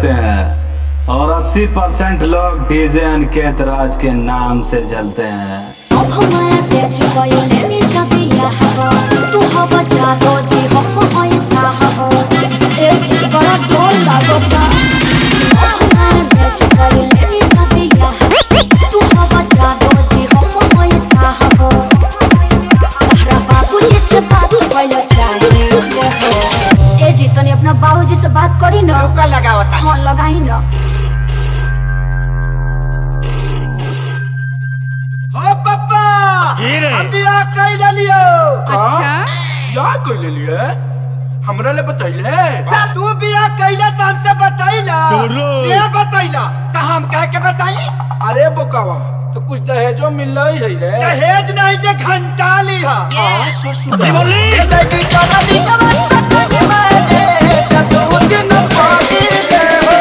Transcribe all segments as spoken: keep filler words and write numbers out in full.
हैं और अस्सी परसेंट लोग डीजे अनिकेत राज के नाम से जलते हैं। अब हमारा तेज कोई लेनी छबिया हो, तू हवा जादो जी हम ऐसा हो, ए जी बड़ा डर लगता। अब हमारा तेज कोई लेनी छबिया हो, तू हवा जादो जी हम ऐसा हो, तारा बाबूजी से बात कइला चाहिए हो। ए जी तनी अपना बाबूजी से बात करी ना। रुका लगावता। हां लगाई ना। हो पापा हम बियाह कइले लियो। अच्छा बियाह कइले लिए हमरा ले बतैले। तू बियाह कइले त हमसे बतैला, ये बतैला त हम कह के बताई। अरे बोकावा तो कुछ दहेजो मिल रही है रे। दहेज नहीं जे घंटा लिया। हां ससुर नहीं बोली लड़की चला दी कमर मारे चतुर दिन पागी दे हो।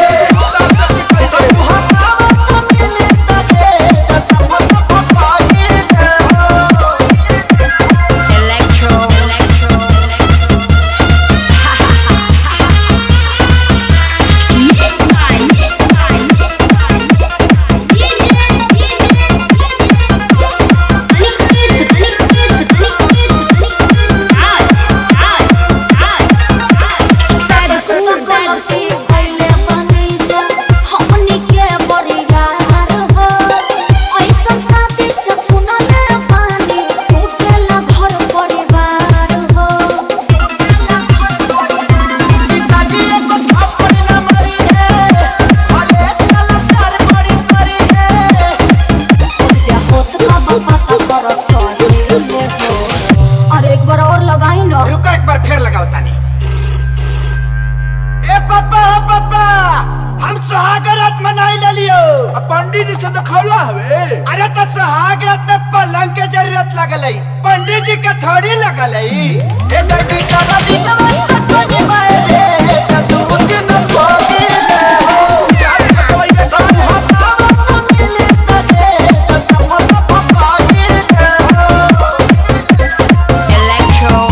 पंडित जी से दिखौला हवे। अरे तो सुहाग रात में पलंग के जरूरत लगल है, पंडित जी के थोड़ी लगल है। ए लड़की चला दी कमर के मारे चतुर दिन पागी दे हो। यार कोई के तो हम मिले तके तो समझ पागी दे हो। इलेक्ट्रो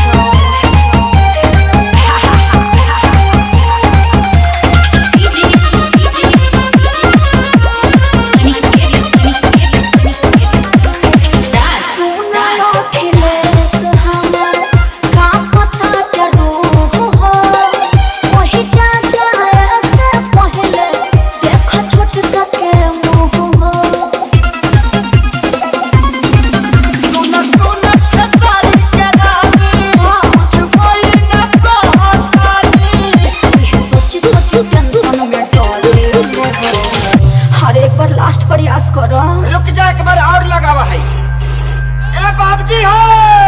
लास्ट प्रयास करो। रुक जा एक बार और लगावा है। ए बाबूजी हो।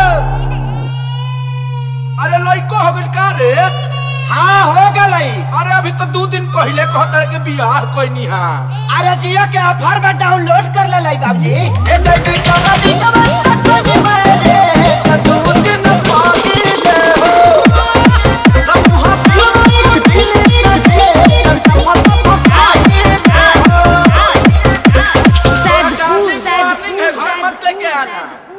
अरे लइको हो गइल का रे? हां हो गइल। अरे अभी तो दो दिन पहले कहत के बियाह कोइनी हां। अरे जिया के ऑफर में डाउनलोड कर ले लाई बाबूजी। ए लइकी चला दी कमर के मारे चतुर दिन पागी दे हो। घर मत लेके आना।